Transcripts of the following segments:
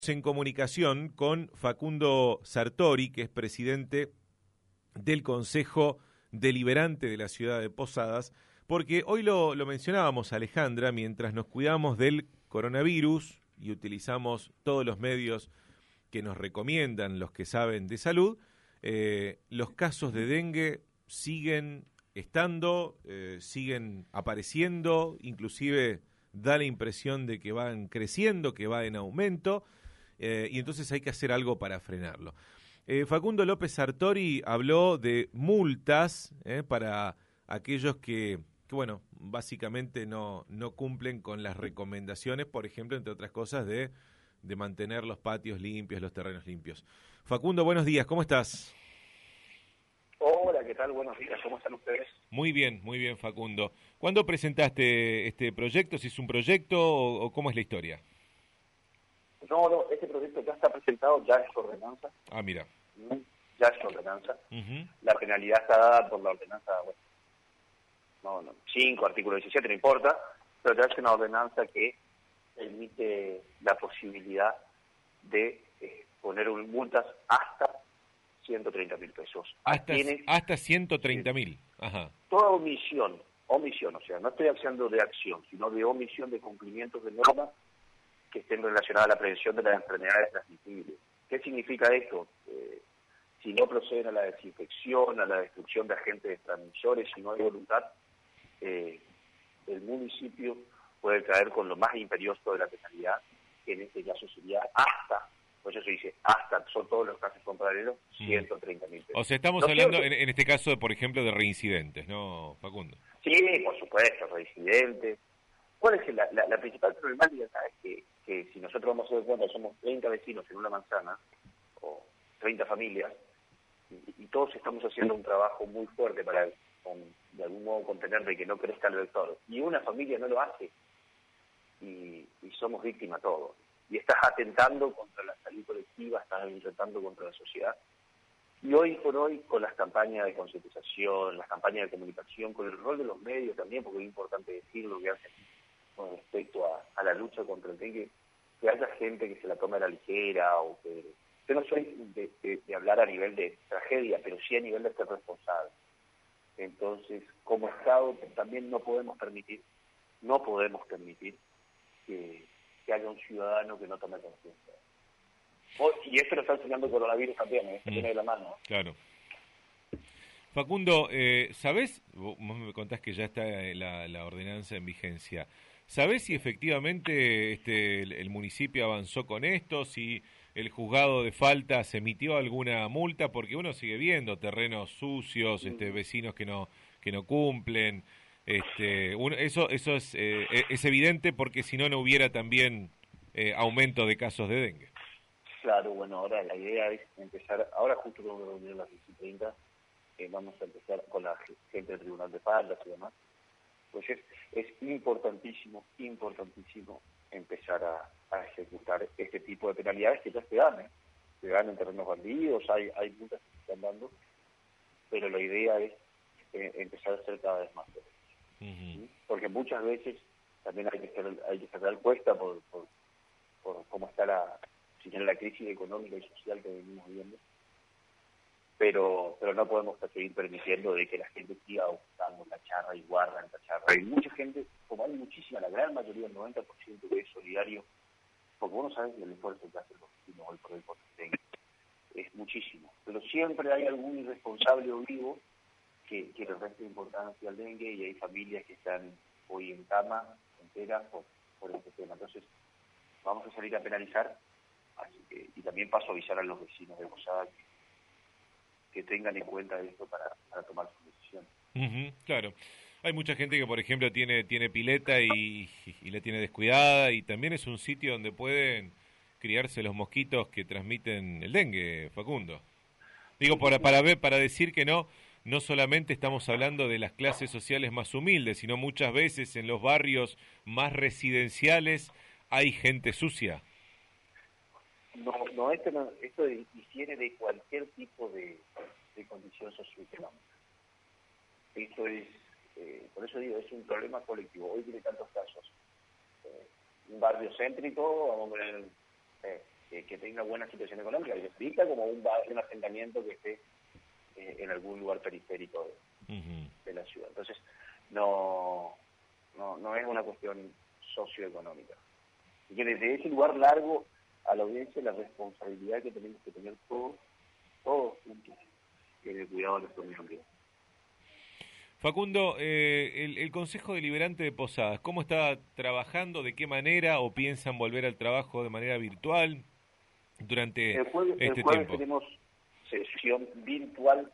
En comunicación con Facundo Sartori, que es presidente del Consejo Deliberante de la ciudad de Posadas, porque hoy lo mencionábamos, Alejandra, mientras nos cuidamos del coronavirus y utilizamos todos los medios que nos recomiendan los que saben de salud, los casos de dengue siguen estando, siguen apareciendo, inclusive da la impresión de que van creciendo, que va en aumento, y entonces hay que hacer algo para frenarlo. Facundo López Sartori habló de multas para aquellos que bueno, básicamente no cumplen con las recomendaciones, por ejemplo, entre otras cosas, de mantener los patios limpios, los terrenos limpios. Facundo, buenos días, ¿cómo estás? Hola, ¿qué tal? Buenos días, ¿cómo están ustedes? Muy bien, Facundo. ¿Cuándo presentaste este proyecto? ¿Si es un proyecto o cómo es la historia? No, este proyecto ya está presentado, ya es ordenanza. Ah, mira. Ya es ordenanza. Uh-huh. La penalidad está dada por la ordenanza, bueno, 5, artículo 17, no importa, pero ya es una ordenanza que permite la posibilidad de poner multas hasta 130.000 pesos. Hasta 130.000. Ajá. Toda omisión, o sea, no estoy hablando de acción, sino de omisión de cumplimientos de normas que estén relacionadas a la prevención de las enfermedades transmisibles. ¿Qué significa esto? Si no proceden a la desinfección, a la destrucción de agentes transmisores, si no hay voluntad, el municipio puede caer con lo más imperioso de la penalidad, que en este caso sería hasta, por eso se dice hasta, son todos los casos contrarios, 130.000 pesos. O sea, estamos hablando en este caso, por ejemplo, de reincidentes, ¿no, Facundo? Sí, por supuesto, reincidentes. ¿Cuál es la principal problemática? Es que si nosotros vamos a ver cuenta, somos 30 vecinos en una manzana, o 30 familias, y todos estamos haciendo un trabajo muy fuerte para, de algún modo, contener de que no crezca el vector, y una familia no lo hace, y somos víctimas todos. Y estás atentando contra la salud colectiva, estás atentando contra la sociedad. Y hoy por hoy, con las campañas de concientización, las campañas de comunicación, con el rol de los medios también, porque es importante decir lo que hacen con respecto a la lucha contra el dengue, que haya gente que se la tome a la ligera, o que... Yo no soy de hablar a nivel de tragedia, pero sí a nivel de ser responsable. Entonces, como Estado también no podemos permitir que haya un ciudadano que no tome conciencia. Y esto lo está enseñando el coronavirus también, viene de la mano. Claro. Facundo, ¿sabés? Vos me contás que ya está la ordenanza en vigencia. ¿Sabés si efectivamente el municipio avanzó con esto? ¿Si el juzgado de faltas emitió alguna multa? Porque uno sigue viendo terrenos sucios, vecinos que no cumplen. Eso es evidente, porque si no hubiera también aumento de casos de dengue. Claro, bueno, ahora la idea es empezar, ahora justo con reunir las 10:30, vamos a empezar con la gente del Tribunal de Faltas y demás. Pues es importantísimo empezar a ejecutar este tipo de penalidades que ya se dan en terrenos bandidos, hay multas que se están dando, pero la idea es empezar a ser cada vez más fuertes. ¿Sí? Porque muchas veces también hay que sacar cuesta por cómo está la crisis económica y social que venimos viendo, pero no podemos seguir permitiendo de que la gente siga usando cacharra y guardan cacharra. Hay mucha gente, como hay muchísima, la gran mayoría, el 90% que es solidario, porque uno sabe que el esfuerzo que hacen los vecinos hoy por el dengue es muchísimo, pero siempre hay algún irresponsable o vivo que le resta importancia al dengue, y hay familias que están hoy en cama enteras por este tema. Entonces vamos a salir a penalizar, y también paso a avisar a los vecinos de Posadas que tengan en cuenta esto para tomar sus decisiones. Claro. Hay mucha gente que, por ejemplo, tiene pileta y la tiene descuidada, y también es un sitio donde pueden criarse los mosquitos que transmiten el dengue, Facundo. Digo, para decir que no solamente estamos hablando de las clases sociales más humildes, sino muchas veces en los barrios más residenciales hay gente sucia. Esto difiere de cualquier tipo de condición socioeconómica. Esto es, por eso digo, es un problema colectivo. Hoy tiene tantos casos. Un barrio céntrico, vamos a poner que tenga buena situación económica, que necesita como un asentamiento que esté en algún lugar periférico de la ciudad. Entonces, no es una cuestión socioeconómica. Y que desde ese lugar largo a la audiencia la responsabilidad que tenemos que tener todos juntos en el cuidado de nuestro medio ambiente. Facundo, el Consejo Deliberante de Posadas, ¿cómo está trabajando? ¿De qué manera? ¿O piensan volver al trabajo de manera virtual durante el jueves tiempo? Tenemos sesión virtual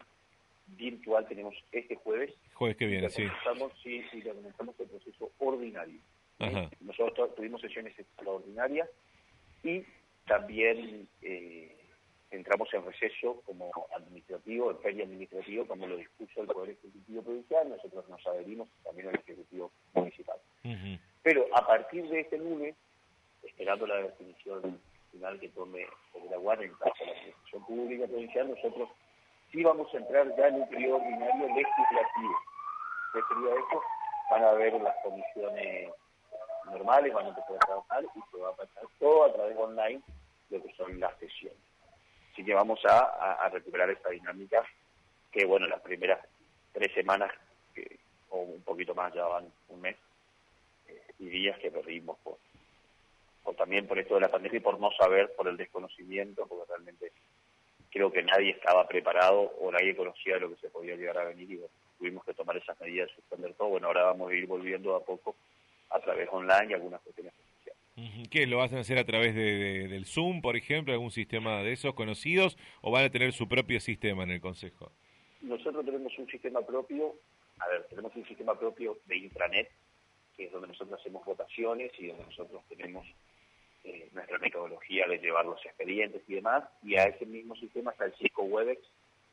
tenemos este jueves. Jueves que viene, sí. Comenzamos el proceso ordinario. Ajá. Nosotros tuvimos sesiones extraordinarias y también entramos en receso como administrativo, en feria administrativo, como lo dispuso el Poder Ejecutivo Provincial. Nosotros nos adherimos también al Ejecutivo Municipal. Pero a partir de este lunes, esperando la definición final que tome el Aguar en caso de la Administración Pública Provincial, nosotros sí vamos a entrar ya en un periodo ordinario legislativo. Referido a eso, van a haber las comisiones normales, van a empezar a trabajar y se va a pasar todo a través de online, lo que son las sesiones. Así que vamos a recuperar esta dinámica que, bueno, las primeras 3 semanas, o un poquito más, ya van un mes, y días que perdimos también por esto de la pandemia y por no saber, por el desconocimiento, porque realmente creo que nadie estaba preparado o nadie conocía lo que se podía llegar a venir y bueno, tuvimos que tomar esas medidas, suspender todo. Bueno, ahora vamos a ir volviendo a poco a través online y algunas cuestiones especiales. ¿Qué? ¿Lo van a hacer a través del Zoom, por ejemplo, algún sistema de esos conocidos, o van a tener su propio sistema en el Consejo? Nosotros tenemos un sistema propio, tenemos un sistema propio de intranet, que es donde nosotros hacemos votaciones y donde nosotros tenemos nuestra metodología de llevar los expedientes y demás, y a ese mismo sistema está el Cisco Webex,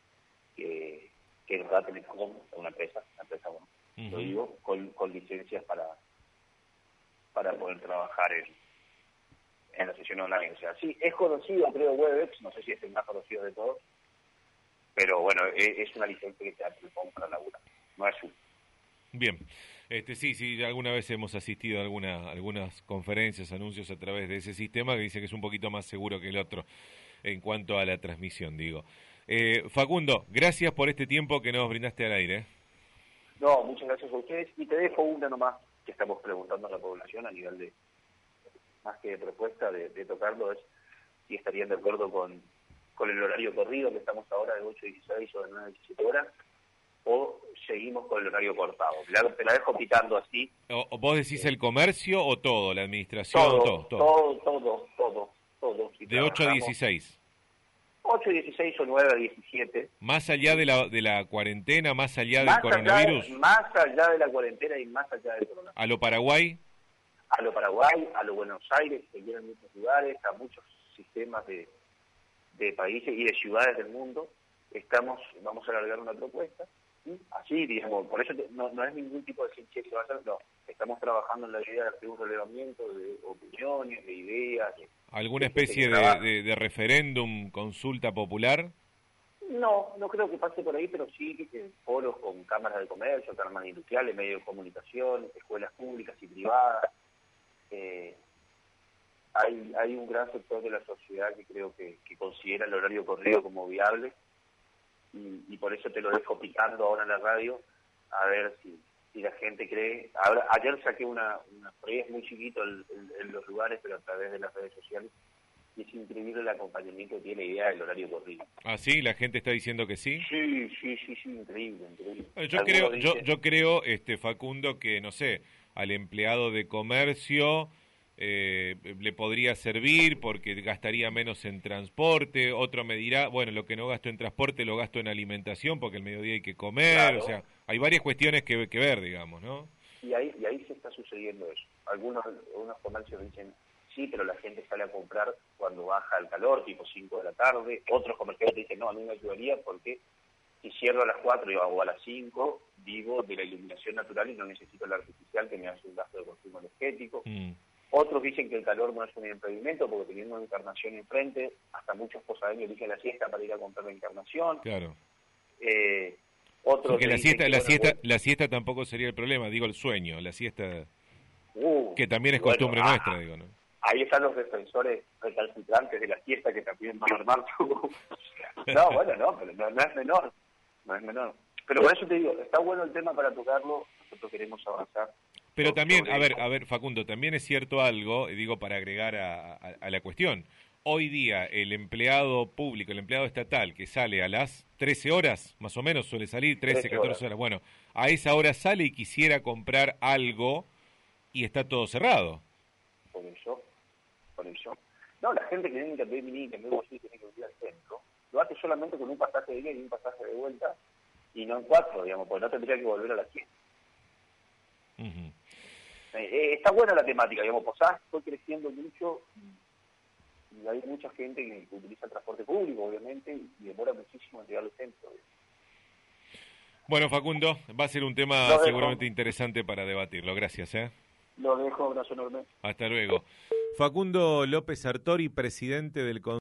que nos da Telecom, una empresa bueno, lo digo, con licencias para poder trabajar en la sesión online. O sea, sí, es conocido, creo, Webex, no sé si es el más conocido de todos, pero bueno, es una licencia que te da Telecom para laburar, no es un. Bien. Sí, alguna vez hemos asistido a algunas conferencias, anuncios a través de ese sistema que dice que es un poquito más seguro que el otro en cuanto a la transmisión, digo. Facundo, gracias por este tiempo que nos brindaste al aire. No, muchas gracias a ustedes y te dejo una nomás que estamos preguntando a la población a nivel de, más que de propuesta de tocarlo, es si estarían de acuerdo con el horario corrido que estamos ahora de 8:16 o de 9:17 horas, o seguimos con el horario cortado. Te la dejo picando así. ¿O vos decís el comercio o todo, la administración? Todo. De 8 a 16. 8:16 o 9:17. Más allá de la cuarentena, más allá del coronavirus. Más allá de la cuarentena y más allá del coronavirus. ¿A lo Paraguay? A lo Paraguay, a lo Buenos Aires, que vienen muchos lugares, a muchos sistemas de países y de ciudades del mundo. Vamos a alargar una propuesta. Así, digamos, por eso no es ningún tipo de ciencia que va a hacer, no. Estamos trabajando en la idea de hacer un relevamiento de opiniones, de ideas. ¿Alguna especie de referéndum, consulta popular? No creo que pase por ahí, pero sí foros con cámaras de comercio, cámaras industriales, medios de comunicación, escuelas públicas y privadas. Hay un gran sector de la sociedad que creo que considera el horario corrido como viable. Y por eso te lo dejo picando ahora en la radio, a ver si la gente cree. Ayer saqué una es muy chiquito en los lugares, pero a través de las redes sociales, y es increíble el acompañamiento que tiene la idea del horario corrido. ¿Ah, sí? ¿La gente está diciendo que sí? Sí, increíble. Yo creo, Facundo, que, no sé, al empleado de comercio le podría servir porque gastaría menos en transporte. Otro me dirá, bueno, lo que no gasto en transporte lo gasto en alimentación porque el mediodía hay que comer. Claro. O sea, hay varias cuestiones que ver, digamos, ¿no? Y ahí se está sucediendo eso. Algunos comercios dicen, sí, pero la gente sale a comprar cuando baja el calor, tipo 5 de la tarde. Otros comerciantes dicen, no, a mí me ayudaría porque si cierro a las 4 o a las 5, vivo de la iluminación natural y no necesito la artificial que me hace un gasto de consumo energético. Otros dicen que el calor no es un impedimento porque teniendo una Encarnación enfrente, hasta muchos posadeños eligen la siesta para ir a comprar la Encarnación. Claro. Otros porque la siesta tampoco sería el problema, digo el sueño, la siesta que también es costumbre nuestra, digo, ¿no? ahí están los defensores recalcitrantes de la fiesta que también van a armar su... No, bueno, no, pero no es menor, no es menor. Pero por eso te digo, está bueno el tema para tocarlo, nosotros queremos avanzar. Pero también, a ver, Facundo, también es cierto algo, digo, para agregar a la cuestión. Hoy día el empleado público, el empleado estatal que sale a las 13 horas, más o menos suele salir, 13, 14 horas, bueno, a esa hora sale y quisiera comprar algo y está todo cerrado. Por eso. No, la gente que tiene que pedir mini, que luego sí tiene que ir al centro, lo hace solamente con un pasaje de ida y un pasaje de vuelta, y no en 4, digamos, porque no tendría que volver a la 100. Uh-huh. Está buena la temática, digamos, Posadas fue creciendo mucho y hay mucha gente que utiliza el transporte público, obviamente, y demora muchísimo en llegar al centro. Bueno, Facundo, va a ser un tema seguramente interesante para debatirlo. Gracias, Lo dejo, abrazo enorme. Hasta luego. Facundo López Sartori, presidente del